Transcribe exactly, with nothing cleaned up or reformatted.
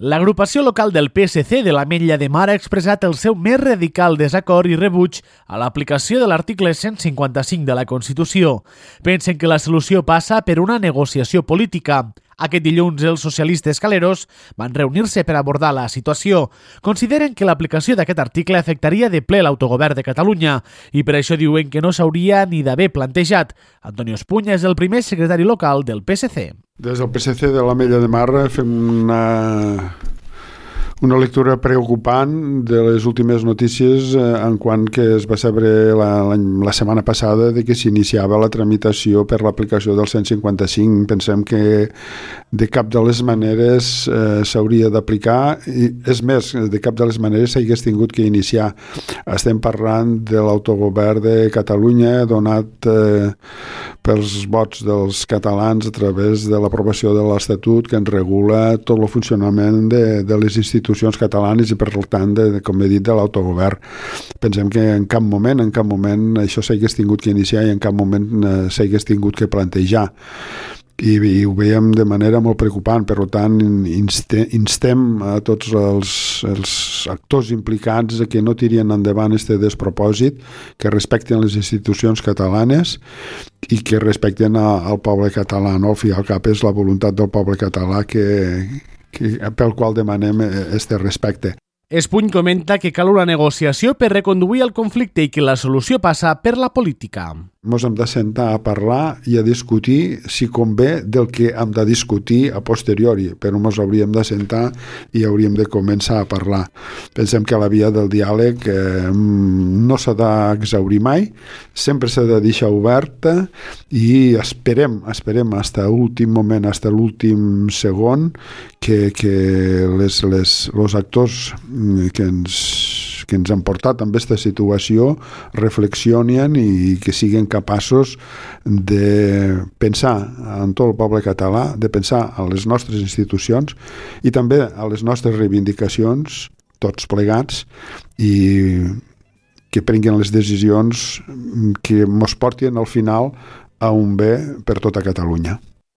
L'agrupació local del P S C de l'Ametlla de Mar ha expressat el seu més radical desacord i rebuig a l'aplicació de l'article cent cinquanta-cinc de la Constitució. Pensen que la solució passa per una negociació política. Aquest dilluns els socialistes caleros van reunir-se per abordar la situació. Consideren que l'aplicació d'aquest article afectaria de ple l'autogovern de Catalunya i per això diuen que no s'hauria ni d'haver plantejat. Antonio Espuña és el primer secretari local del P S C. Des del P S C de l'Ametlla de Mar fem una, una lectura preocupant de les últimes notícies en quant que es va saber la, la, la setmana passada de que s'iniciava la tramitació per l'aplicació del cent cinquanta-cinc. Pensem que de cap de les maneres eh, s'hauria d'aplicar i és més, de cap de les maneres s'hagués tingut que iniciar. Estem parlant de l'autogovern de Catalunya donat eh, pels vots dels catalans a través de l'aprovació de l'Estatut que ens regula tot el funcionament de, de les institucions catalanes i per tant, de, com he dit, de l'autogovern. Pensem que en cap moment, en cap moment això s'hagués tingut que iniciar i en cap moment eh, s'hagués tingut que plantejar. I, i ho veiem de manera molt preocupant. Per tant, inste, instem a tots els, els actors implicats a que no tirien endavant este despropòsit, que respecten les institucions catalanes i que respecten a, al poble català. No? Al fi i al cap és la voluntat del poble català que, que, pel qual demanem este respecte. Espuny comenta que cal una negociació per reconduir el conflicte i que la solució passa per la política. Ens hem de sentar a parlar i a discutir si convé del que hem de discutir a posteriori, però ens hauríem de sentar i hauríem de començar a parlar. Pensem que la via del diàleg eh, no s'ha d'exaurir mai, sempre s'ha de deixar oberta i esperem, esperem fins a l'últim moment, fins a l'últim segon, que, que les, les, els actors que ens que ens han portat amb aquesta situació reflexionen i que siguin capaços de pensar en tot el poble català, de pensar en les nostres institucions i també a les nostres reivindicacions, tots plegats, i que prenguin les decisions que ens portin al final a un bé per tota Catalunya.